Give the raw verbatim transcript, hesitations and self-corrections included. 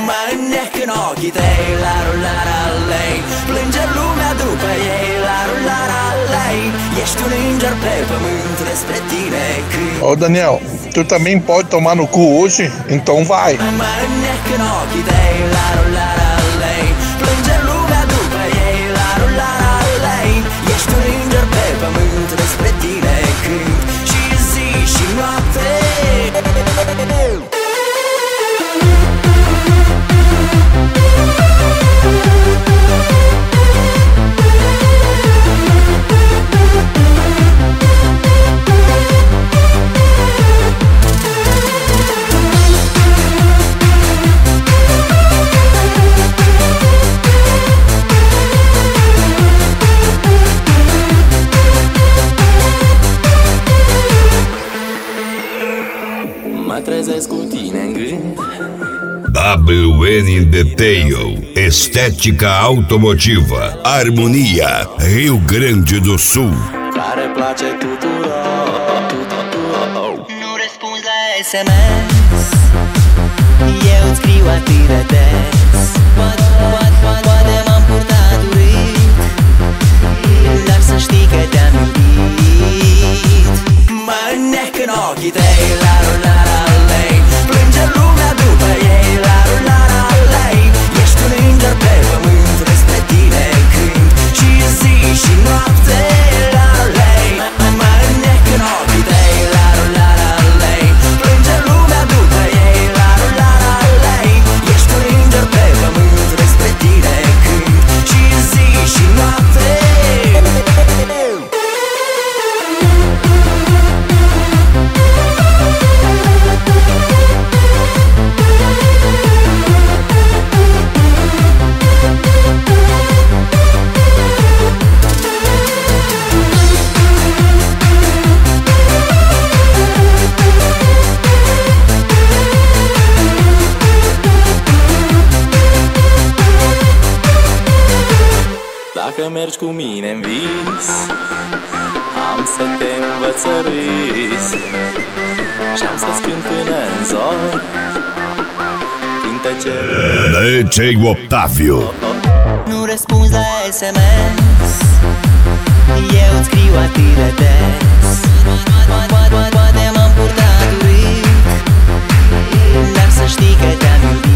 mă înnec în ochii tăi, la rularea lei. Plânge lumea după ei, la rularea lei. Ești un înger pe pământ despre tine când... Ô Daniel, tu também pode tomar no cu hoje? Então vai. Mă înnec în ochii tăi, la rularea lei. Plânge lumea după ei, la rularea lei. Ești un înger pe pământ despre tine când și zi și noapte. Mă trezesc cu tine în gând. W N Detail, estética automotiva, Harmonia, Rio Grande do Sul. Care place tuturor. Nu răspunzi la S M S, eu îți scriu atât de des. Poate, poate, poate, poate m-am purtat urât, dar să știi că te-am iubit. Mă înnec în ochii tăi, la rularea lei. Plânge lumea după ei, la rularea lei. Ești un înger pe pământ despre tine când și zi și noapte, la lei. Mă înnec în ochii tăi, la rularea lei. Plânge lumea după ei, la rularea lei. Ești un înger pe pământ despre tine când și zi și noapte. Dacă mergi cu mine în vis, am să te învăț să râzi și-am să-ți cânt până în zori din tăcere. D J Octavio. Nu răspunzi la S M S, eu îți scriu atât de des. Poate m-am purtat urât, dar să știi că te-am iubit.